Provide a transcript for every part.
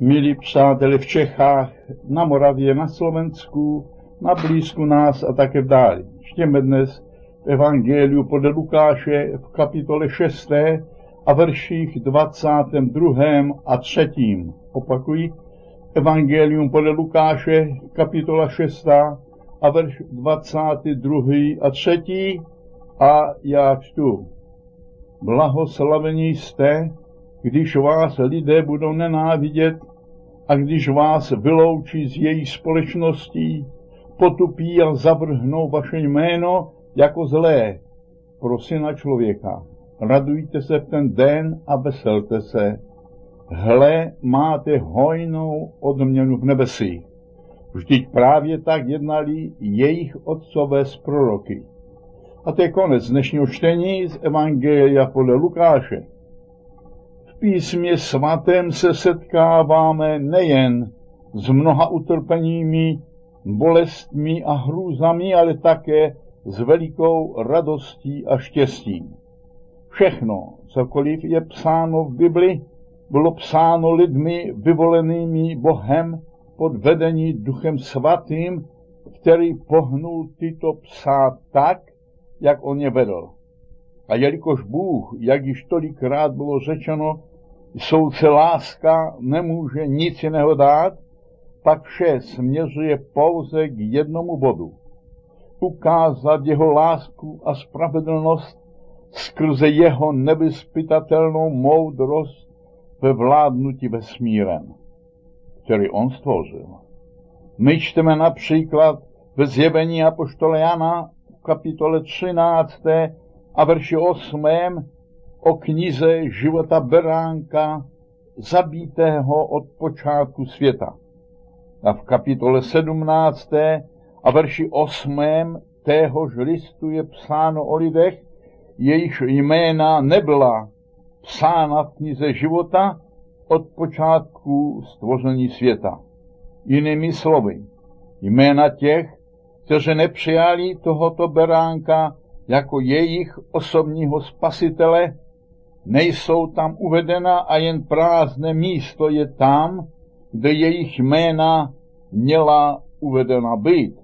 Milí přáteli v Čechách, na Moravě, na Slovensku, na blízku nás a také v dáli. Čtěme dnes v Evangeliu podle Lukáše v kapitole 6. a verších 22. a 3. Opakuji, Evangelium podle Lukáše, kapitola 6. a verš 22. a 3. a já čtu. Blahoslavení jste, když vás lidé budou nenávidět a když vás vyloučí z jejich společností, potupí a zavrhnou vaše jméno jako zlé pro Syna člověka. Radujte se v ten den a veselte se. Hle, máte hojnou odměnu v nebesích. Vždyť právě tak jednali jejich otcové s proroky. A to je konec dnešního čtení z Evangelia podle Lukáše. V písmě svatém se setkáváme nejen s mnoha utrpeními, bolestmi a hrůzami, ale také s velikou radostí a štěstím. Všechno, cokoliv je psáno v Bibli, bylo psáno lidmi vyvolenými Bohem pod vedení Duchem Svatým, který pohnul tyto psát tak, jak on je vedl. A jelikož Bůh, jak již tolikrát bylo řečeno, souce láska nemůže nic jiného dát, pak vše směřuje pouze k jednomu bodu. Ukázat jeho lásku a spravedlnost skrze jeho nevyzpytatelnou moudrost ve vládnutí vesmírem, který on stvořil. My čteme například ve Zjevení apoštola Jana v kapitole 13. a verši 8. o knize života beránka zabitého od počátku světa. A v kapitole 17. a verši 8. téhož listu je psáno o lidech, jejichž jména nebyla psána v knize života od počátku stvoření světa. Jinými slovy, jména těch, kteří nepřijali tohoto beránka jako jejich osobního spasitele, nejsou tam uvedena a jen prázdné místo je tam, kde jejich jména měla uvedena být.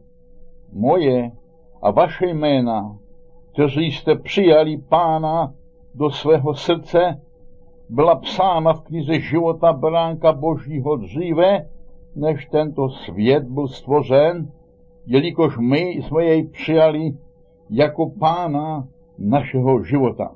Moje a vaše jména, kteří jste přijali Pána do svého srdce, byla psána v knize života beránka Božího dříve, než tento svět byl stvořen, jelikož my jsme jej přijali jako Pána našeho života.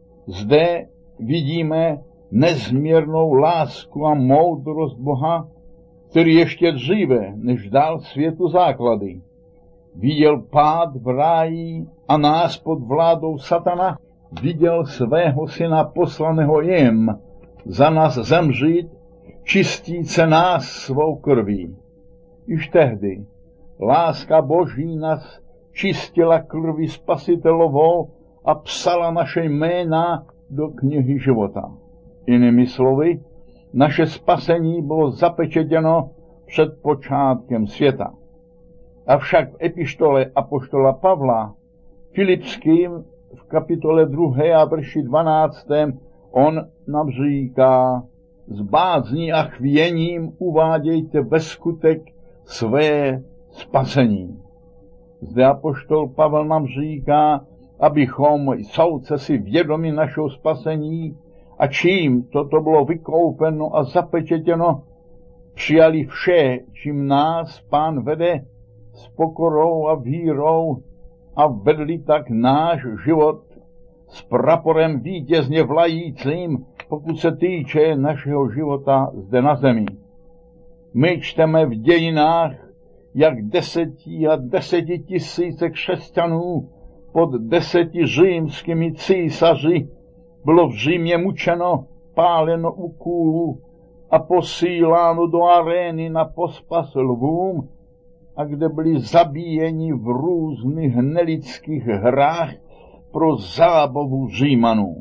Zde vidíme nezměrnou lásku a moudrost Boha, který ještě dříve, než dal světu základy, viděl pád v ráji a nás pod vládou satana, viděl svého syna poslaného jim za nás zemřít, čistíce nás svou krví. Již tehdy láska Boží nás čistila krví spasitelovou a psala naše jména do knihy života. Jinými slovy, naše spasení bylo zapečetěno před počátkem světa. Avšak v epištole apoštola Pavla Filipským v kapitole 2. a verši 12. on nám říká: s bázní a chvěním uvádějte ve skutek své spasení. Zde apoštol Pavel nám říká, abychom souce si vědomi našeho spasení a čím toto bylo vykoupeno a zapečetěno, přijali vše, čím nás Pán vede s pokorou a vírou a vedli tak náš život s praporem vítězně vlajícím, pokud se týče našeho života zde na zemi. My čteme v dějinách, jak 10 a 10 tisíce křesťanů pod 10 římskými císaři bylo v Římě mučeno, páleno u kůlu a posíláno do arény na pospas lvům, a kde byli zabíjeni v různých nelidských hrách pro zábavu Římanů.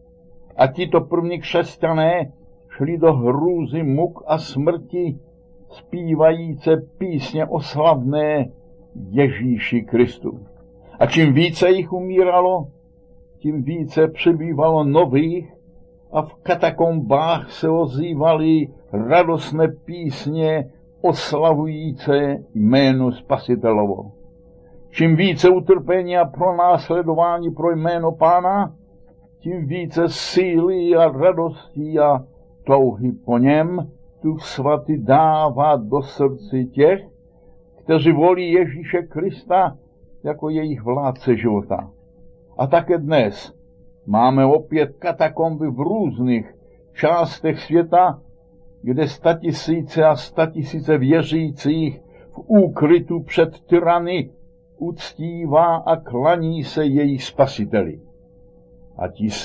A tito první křesťané šli do hrůzy muk a smrti, zpívajíce písně oslavné Ježíši Kristu. A čím více jich umíralo, tím více přibývalo nových a v katakombách se ozývaly radostné písně oslavující jméno Spasitelovo. Čím více utrpení a pronásledování pro jméno Pána, tím více síly a radosti a touhy po něm Duch Svatý dává do srdci těch, kteří volí Ježíše Krista jako jejich vládce života. A také dnes máme opět katakomby v různých částech světa, kde statisíce a statisíce věřících v úkrytu před tyrany uctívá a klaní se jejich Spasiteli. A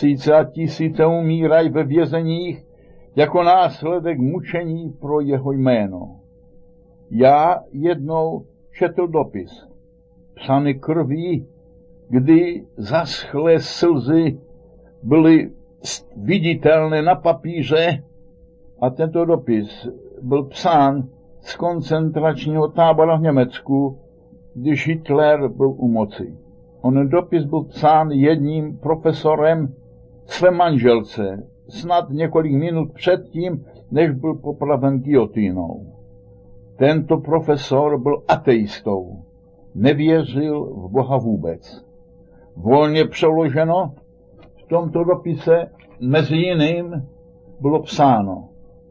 tisíce umírají ve vězeních jako následek mučení pro jeho jméno. Já jednou četl dopis, psaný krví, kdy zaschlé slzy byly viditelné na papíře, a tento dopis byl psán z koncentračního tábora v Německu, když Hitler byl u moci. On dopis byl psán jedním profesorem své manželce, snad několik minut předtím, než byl popraven gilotínou. Tento profesor byl ateistou, nevěřil v Boha vůbec. Volně přeloženo v tomto dopise mezi jiným bylo psáno: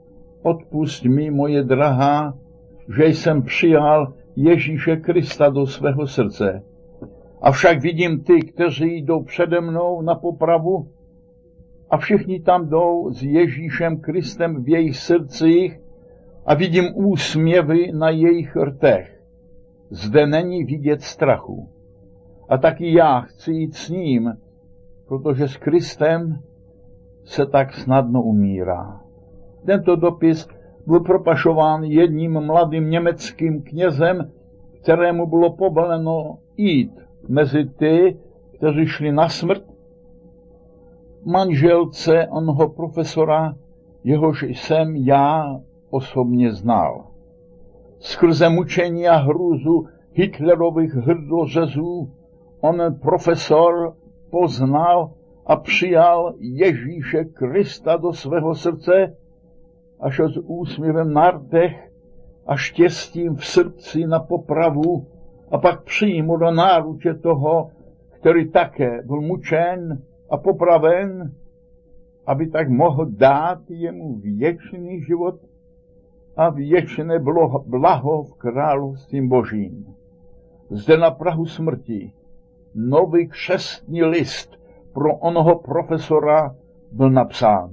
odpusť mi, moje drahá, že jsem přijal Ježíše Krista do svého srdce. Avšak vidím ty, kteří jdou přede mnou na popravu, a všichni tam jdou s Ježíšem Kristem v jejich srdcích a vidím úsměvy na jejich rtech. Zde není vidět strachu. A taky já chci jít s ním, protože s Kristem se tak snadno umírá. Tento dopis byl propašován jedním mladým německým knězem, kterému bylo povoleno jít mezi ty, kteří šli na smrt, manželce onoho profesora, jehož jsem já osobně znal. Skrze mučení a hrůzu Hitlerových hrdořezů on profesor poznal a přijal Ježíše Krista do svého srdce a šel s úsměvem na rtech a štěstím v srdci na popravu a pak přímo do náruče toho, který také byl mučen a popraven, aby tak mohl dát jemu věčný život a věčné blaho v království Božím. Zde na prahu smrti nový křestní list pro onoho profesora byl napsán.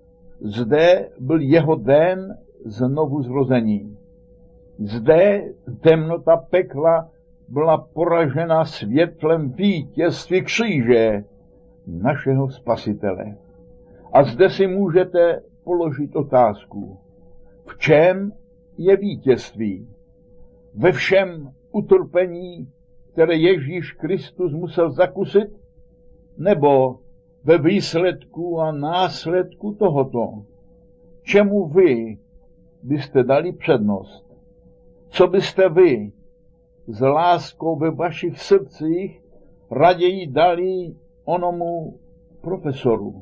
Zde byl jeho den znovu zrození. Zde temnota pekla byla poražena světlem vítězství kříže našeho Spasitele. A zde si můžete položit otázku. V čem je vítězství? Ve všem utrpení, které Ježíš Kristus musel zakusit? Nebo ve výsledku a následku tohoto? Čemu vy byste dali přednost? Co byste vy s láskou ve vašich srdcích raději dali onomu profesoru?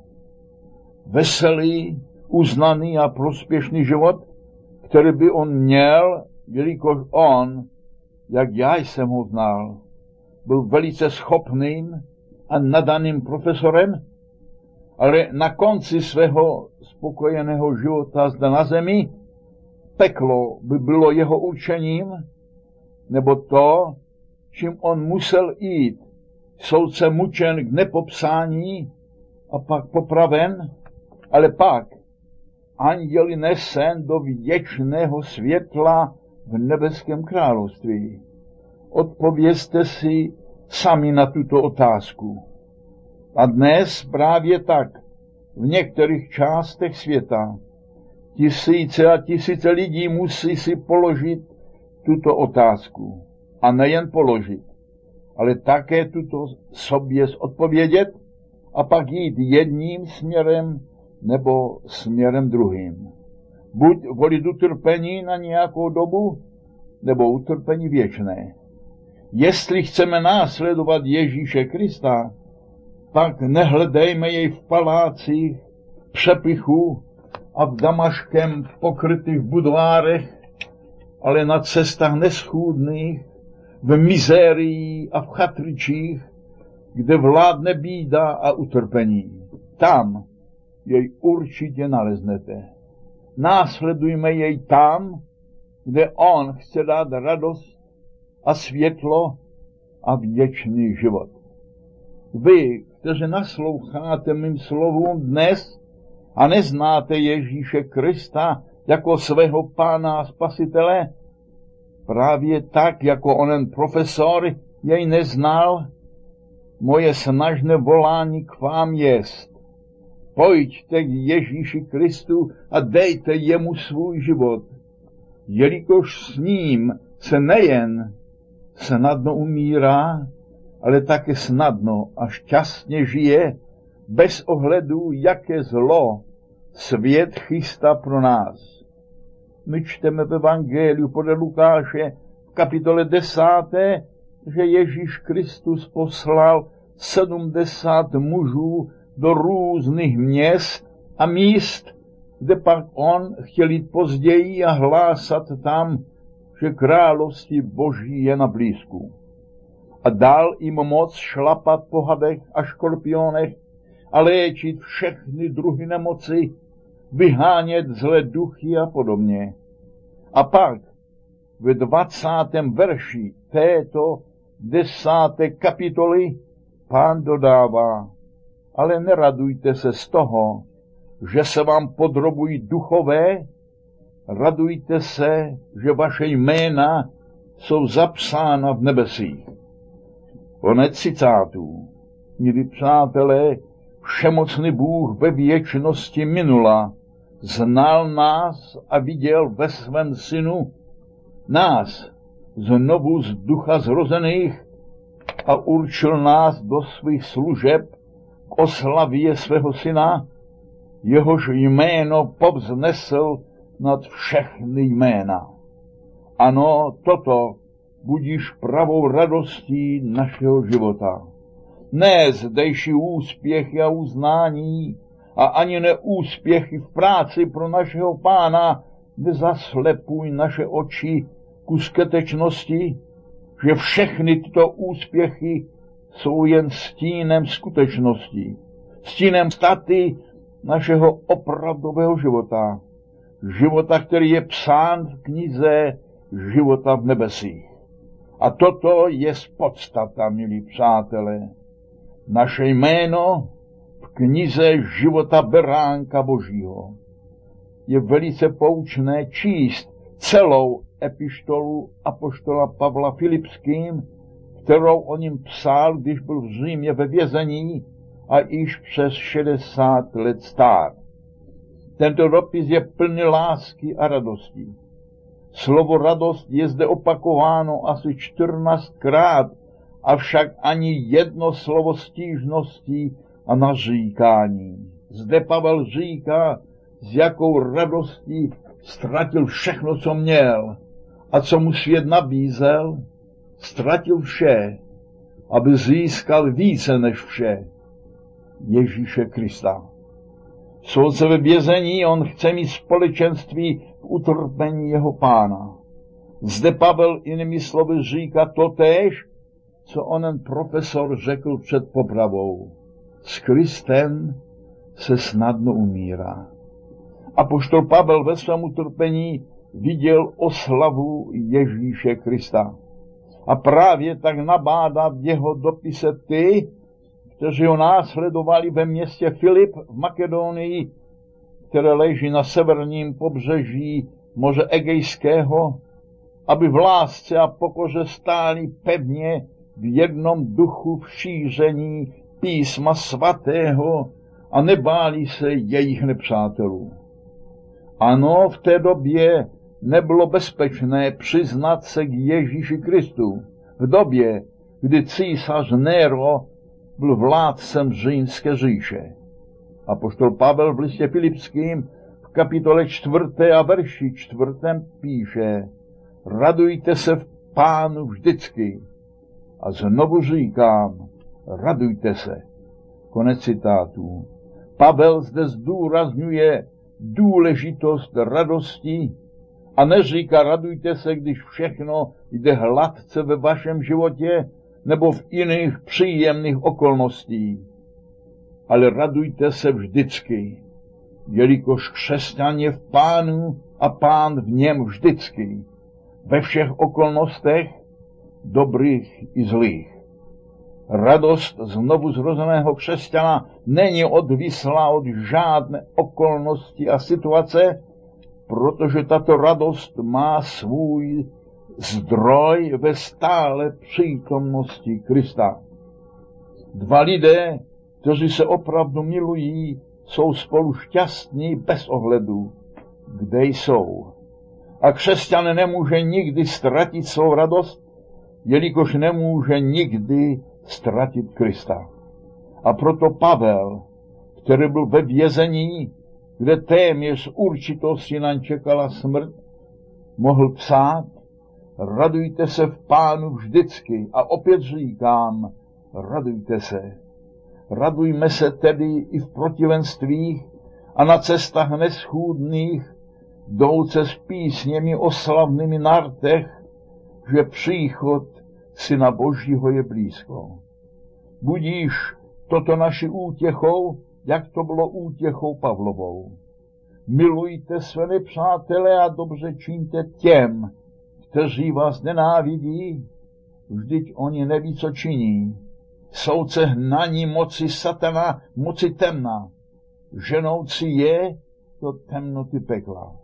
Veselý, uznaný a prospěšný život, který by on měl, jelikož on, jak já jsem ho znal, byl velice schopným a nadaným profesorem, ale na konci svého spokojeného života zde na zemi peklo by bylo jeho učením, nebo to, čím on musel jít, soudce mučen k nepopsání a pak popraven, ale pak anděli nesen do věčného světla v nebeském království. Odpovězte si sami na tuto otázku. A dnes právě tak v některých částech světa tisíce a tisíce lidí musí si položit tuto otázku. A nejen položit, ale také tuto sobě odpovědět a pak jít jedním směrem nebo směrem druhým. Buď volit utrpení na nějakou dobu, nebo utrpení věčné. Jestli chceme následovat Ježíše Krista, pak nehledejme jej v palácích, přepichu a v Damaškem pokrytých budvárech, ale na cestách neschůdných, v mizérii a v chatričích, kde vládne bída a utrpení. Tam jej určitě naleznete. Následujme jej tam, kde on chce dát radost a světlo a věčný život. Vy, kteří nasloucháte mým slovům dnes a neznáte Ježíše Krista jako svého Pána a Spasitele, právě tak, jako onen profesor jej neznal, moje snažné volání k vám jest. Pojďte k Ježíši Kristu a dejte jemu svůj život, jelikož s ním se nejen snadno umírá, ale také snadno a šťastně žije, bez ohledu, jaké zlo svět chystá pro nás. My čteme v Evangeliu podle Lukáše v kapitole 10., že Ježíš Kristus poslal 70 mužů do různých měst a míst, kde pak on chtěl jít později a hlásat tam, že království Boží je na blízku. A dal jim moc šlapat po hadech a škorpionech a léčit všechny druhy nemoci, vyhánět zlé duchy a podobně. A pak ve 20. verši této 10. kapitoly Pán dodává: ale neradujte se z toho, že se vám podrobují duchové, radujte se, že vaše jména jsou zapsána v nebesích. Konec citátů. Milí přátelé, všemocný Bůh ve věčnosti minula znal nás a viděl ve svém synu nás, znovu z ducha zrozených, a určil nás do svých služeb k oslavě svého syna, jehož jméno povznesl nad všechny jména. Ano, toto budíš pravou radostí našeho života. Ne zdejší úspěchy a uznání a ani neúspěchy v práci pro našeho Pána nezaslepuj naše oči ku skutečnosti, že všechny tyto úspěchy jsou jen stínem skutečnosti, stínem staty našeho opravdového života, života, který je psán v knize života v nebesích. A toto je podstata, milí přátelé. Naše jméno v knize života Beránka Božího. Je velice poučné číst celou epištolu apoštola Pavla Filipským, kterou o ním psal, když byl v Římě ve vězení a již přes 60 let star. Tento dopis je plný lásky a radosti. Slovo radost je zde opakováno asi 14krát, avšak ani jedno slovo stížností a naříkání. Zde Pavel říká, s jakou radostí ztratil všechno, co měl a co mu svět nabízel, ztratil vše, aby získal více než vše, Ježíše Krista. Soudce ve vězení, on chce mít společenství v utrpení jeho Pána. Zde Pavel jinými slovy říká totéž, co onen profesor řekl před popravou. S Kristem se snadno umírá. Apoštol Pavel ve svém utrpení viděl oslavu Ježíše Krista. A právě tak nabádá v jeho dopise ty, kteří ho následovali ve městě Filip v Makedonii, které leží na severním pobřeží moře Egejského, aby v lásce a pokoře stáli pevně v jednom duchu v šíření písma svatého a nebáli se jejich nepřátelů. Ano, v té době nebylo bezpečné přiznat se k Ježíši Kristu. V době, kdy císař Nero byl vládcem římské říše. Apoštol Pavel v listě Filipským v kapitole 4. a verši 4. píše: radujte se v Pánu vždycky. A znovu říkám, radujte se. Konec citátů. Pavel zde zdůrazňuje důležitost radosti a neříká radujte se, když všechno jde hladce ve vašem životě nebo v jiných příjemných okolností. Ale radujte se vždycky, jelikož křesťan je v Pánu a Pán v něm vždycky, ve všech okolnostech, dobrých i zlých. Radost znovu zrozeného křesťana není odvislá od žádné okolnosti a situace, protože tato radost má svůj zdroj ve stále přítomnosti Krista. Dva lidé, kteří se opravdu milují, jsou spolu šťastní bez ohledu, kde jsou. A křesťan nemůže nikdy ztratit svou radost, jelikož nemůže nikdy ztratit Krista. A proto Pavel, který byl ve vězení, kde téměř z určitosti na ně čekala smrt, mohl psát, radujte se v Pánu vždycky. A opět říkám, radujte se. Radujme se tedy i v protivenstvích a na cestách neschůdných, jdouce s písněmi oslavnými na rtech, že příchod Syna Božího je blízko. Budíš toto naši útěchou, jak to bylo útěchou Pavlovou. Milujte své nepřátele a dobře čiňte těm, kteří vás nenávidí, vždyť oni neví, co činí. Soudce hnaní moci satana, moci temna, ženoucí je do temnoty pekla.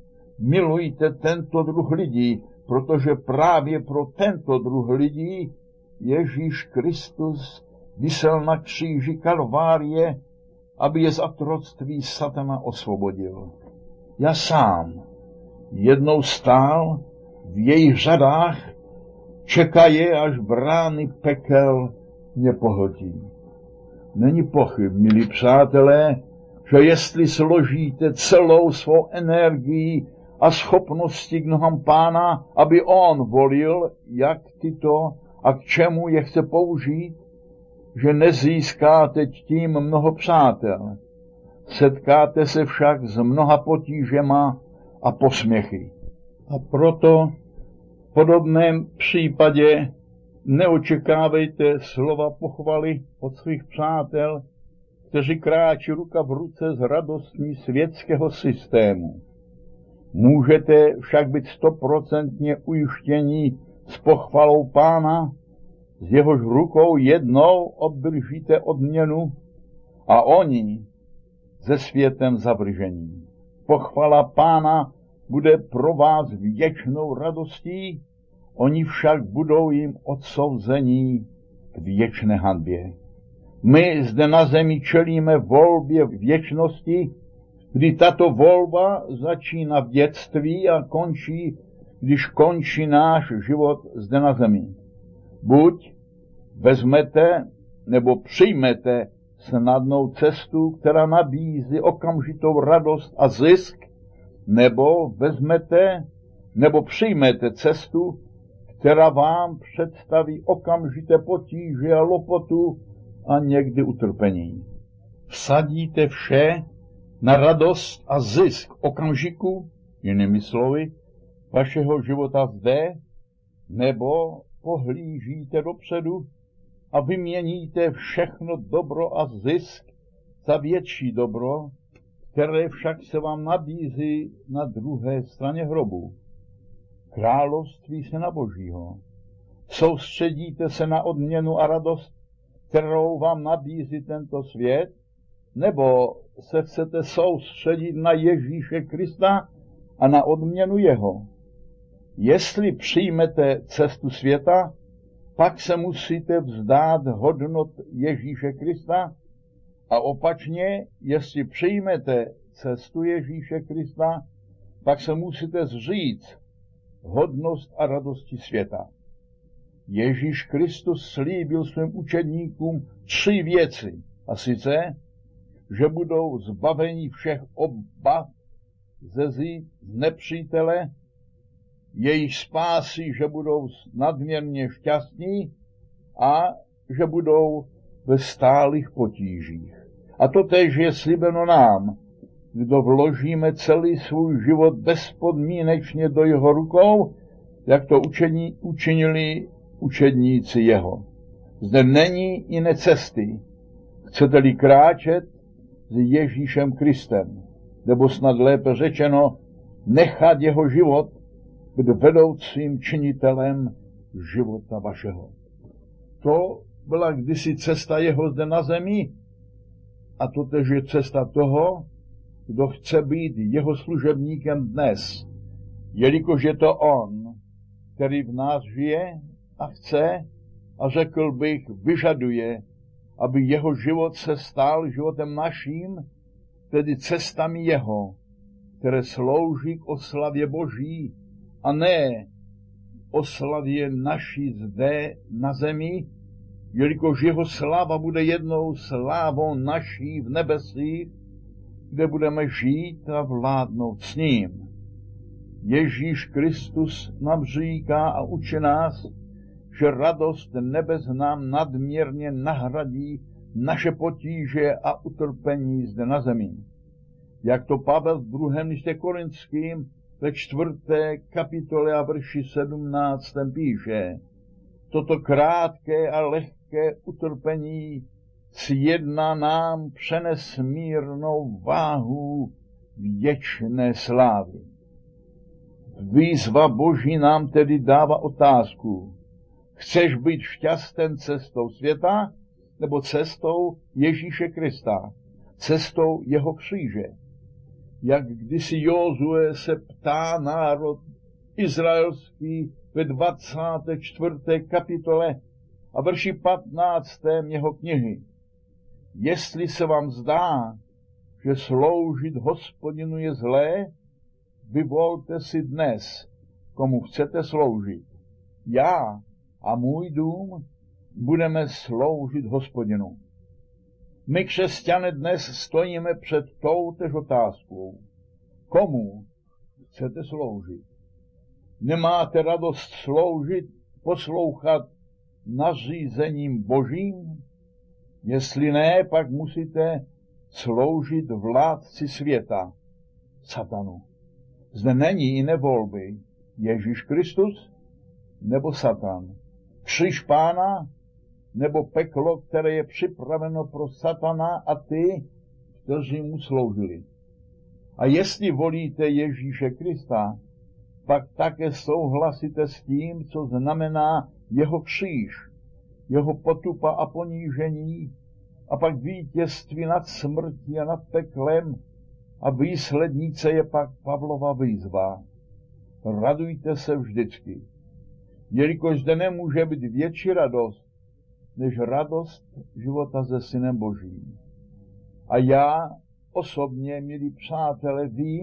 Milujte tento druh lidí, protože právě pro tento druh lidí Ježíš Kristus visel na kříži Kalvárie, aby je z otroctví satana osvobodil. Já sám jednou stál v jejich řadách, čekaje, až brány pekel mě pohltí. Není pochyb, milí přátelé, že jestli složíte celou svou energii a schopnosti k nohám Pána, aby on volil, jak tyto a k čemu je chce použít, že nezískáte tím mnoho přátel. Setkáte se však s mnoha potížema a posměchy. A proto v podobném případě neočekávejte slova pochvaly od svých přátel, kteří kráčí ruka v ruce s radostmi světského systému. Můžete však být 100% ujištění s pochvalou Pána, z jehož rukou jednou obdržíte odměnu a oni se světem zavržení. Pochvala Pána bude pro vás věčnou radostí, oni však budou jim odsouzení k věčné hanbě. My zde na zemi čelíme volbě věčnosti, kdy tato volba začíná v dětství a končí, když končí náš život zde na zemi. Buď vezmete nebo přijmete snadnou cestu, která nabízí okamžitou radost a zisk, nebo vezmete nebo přijmete cestu, která vám představí okamžité potíže a lopotu a někdy utrpení. Vsadíte vše na radost a zisk okamžiku, jinými slovy, vašeho života zde, nebo pohlížíte dopředu a vyměníte všechno dobro a zisk za větší dobro, které však se vám nabízí na druhé straně hrobu. Království Syna Božího. Soustředíte se na odměnu a radost, kterou vám nabízí tento svět, nebo se chcete soustředit na Ježíše Krista a na odměnu jeho. Jestli přijmete cestu světa, pak se musíte vzdát hodnot Ježíše Krista a opačně, jestli přijmete cestu Ježíše Krista, pak se musíte zříct hodnost a radosti světa. Ježíš Kristus slíbil svým učedníkům 3 věci, a sice, že budou zbaveni všech obav z nepřítele, jejich spásy, že budou nadměrně šťastní a že budou ve stálých potížích. A to též je slíbeno nám, kdo vložíme celý svůj život bezpodmínečně do jeho rukou, jak to učinili učedníci jeho. Zde není jiné cesty. Chcete-li kráčet s Ježíšem Kristem, nebo snad lépe řečeno, nechat jeho život být vedoucím činitelem života vašeho. To byla kdysi cesta jeho zde na zemi a to tež je cesta toho, kdo chce být jeho služebníkem dnes, jelikož je to on, který v nás žije a chce a řekl bych, vyžaduje, aby jeho život se stal životem naším, tedy cestami jeho, které slouží k oslavě Boží a ne oslavě naší zde na zemi, jelikož jeho sláva bude jednou slávou naší v nebesích, kde budeme žít a vládnout s ním. Ježíš Kristus nám říká a učí nás, že radost nebes nám nadměrně nahradí naše potíže a utrpení zde na zemi. Jak to Pavel v 2. listě Korinským ve 4. kapitole a verši 17. píše, toto krátké a lehké utrpení sjedná nám přenesmírnou váhu věčné slávy. Výzva Boží nám tedy dává otázku, chceš být šťasten cestou světa, nebo cestou Ježíše Krista, cestou jeho kříže? Jak kdysi Jozue se ptá národ izraelský ve 24. kapitole a verši 15. jeho knihy. Jestli se vám zdá, že sloužit Hospodinu je zlé, vyvolte si dnes, komu chcete sloužit. Já a můj dům budeme sloužit Hospodinu. My, křesťané, dnes stojíme před toutéž otázkou. Komu chcete sloužit? Nemáte radost sloužit, poslouchat nařízením Božím? Jestli ne, pak musíte sloužit vládci světa, satanu. Zde není jiné volby. Ježíš Kristus nebo Satan. Kříž Pána nebo peklo, které je připraveno pro Satana a ty, kteří mu sloužili. A jestli volíte Ježíše Krista, pak také souhlasíte s tím, co znamená jeho kříž, jeho potupa a ponížení, a pak vítězství nad smrtí a nad peklem, a výslednice je pak Pavlova výzva. Radujte se vždycky, jelikož zde nemůže být větší radost, než radost života se Synem Božím. A já osobně, milí přátelé,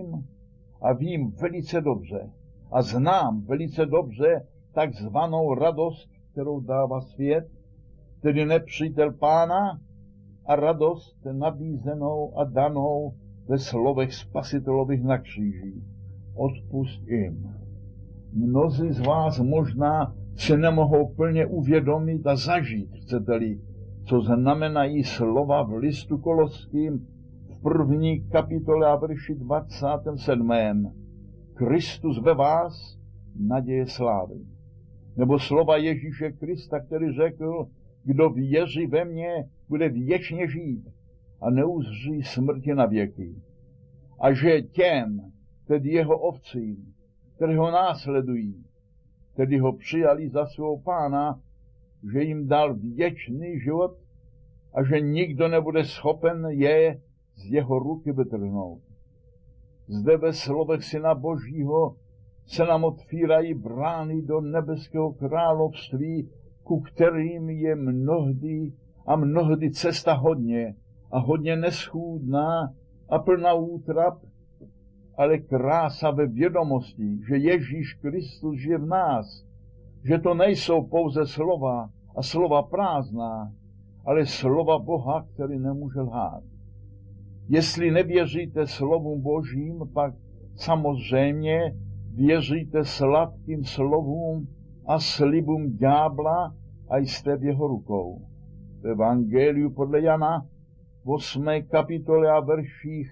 vím velice dobře a znám velice dobře takzvanou radost, kterou dává svět, tedy nepřítel Pána, a radost nabízenou a danou ve slovech Spasitelových na kříži. Odpusť jim. Mnozí z vás možná si nemohou plně uvědomit a zažít, chcete-li, co znamenají slova v listu Koloským v 1. kapitole a verši 27. Kristus ve vás, naděje slávy. Nebo slova Ježíše Krista, který řekl, kdo věří ve mě, bude věčně žít a neuzří smrti na věky. A že těm, tedy jeho ovcím, které ho následují, tedy ho přijali za svého Pána, že jim dal věčný život a že nikdo nebude schopen je z jeho ruky vytrhnout. Zde ve slovech Syna Božího se nám otvírají brány do nebeského království, ku kterým je mnohdy cesta hodně a hodně neschůdná a plná útrap, ale krása ve vědomosti, že Ježíš Kristus žije v nás, že to nejsou pouze slova a slova prázdná, ale slova Boha, který nemůže lhát. Jestli nevěříte slovům Božím, pak samozřejmě věříte sladkým slovům a slibům ďábla a jste v jeho rukou. V Evangeliu podle Jana v 8. kapitole a verších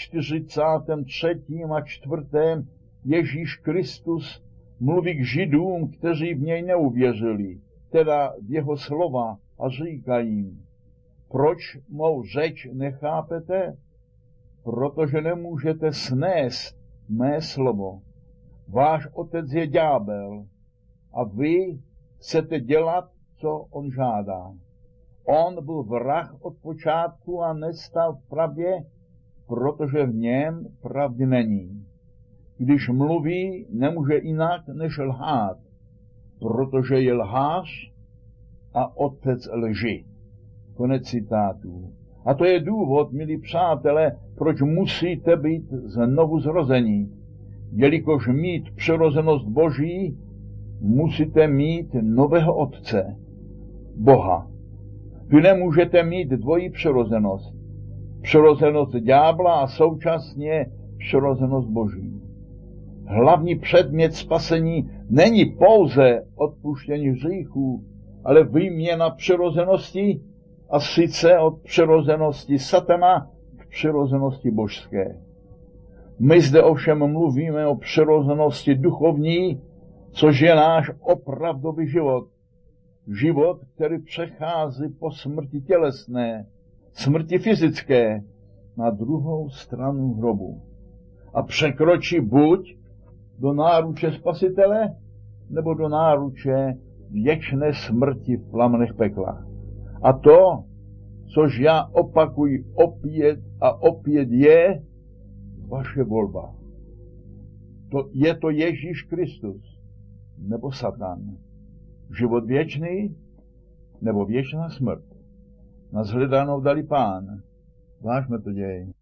43. a 4. Ježíš Kristus mluví k Židům, kteří v něj neuvěřili, teda v jeho slova, a říká jim: proč mou řeč nechápete? Protože nemůžete snést mé slovo. Váš otec je ďábel a vy chcete dělat, co on žádá. On byl vrah od počátku a nestal v pravdě, protože v něm pravdy není. Když mluví, nemůže jinak než lhát, protože je lhář a otec lži. Konec citátů. A to je důvod, milí přátelé, proč musíte být znovu zrození. Jelikož mít přirozenost Boží, musíte mít nového Otce, Boha. Vy nemůžete mít dvojí přirozenost. Přirozenost ďábla a současně přirozenost Boží. Hlavní předmět spasení není pouze odpuštění hříchů, ale výměna přirozenosti, a sice od přirozenosti satana k přirozenosti božské. My zde ovšem mluvíme o přirozenosti duchovní, což je náš opravdový život. Život, který přechází po smrti tělesné, smrti fyzické, na druhou stranu hrobu. A překročí buď do náruče Spasitele, nebo do náruče věčné smrti v plamenech pekla. A to, což já opakuji opět a opět, je vaše volba. Je to Ježíš Kristus, nebo Satan. Život věčný, nebo věčná smrt. Na shledanou dali Pán. Vážme to děj.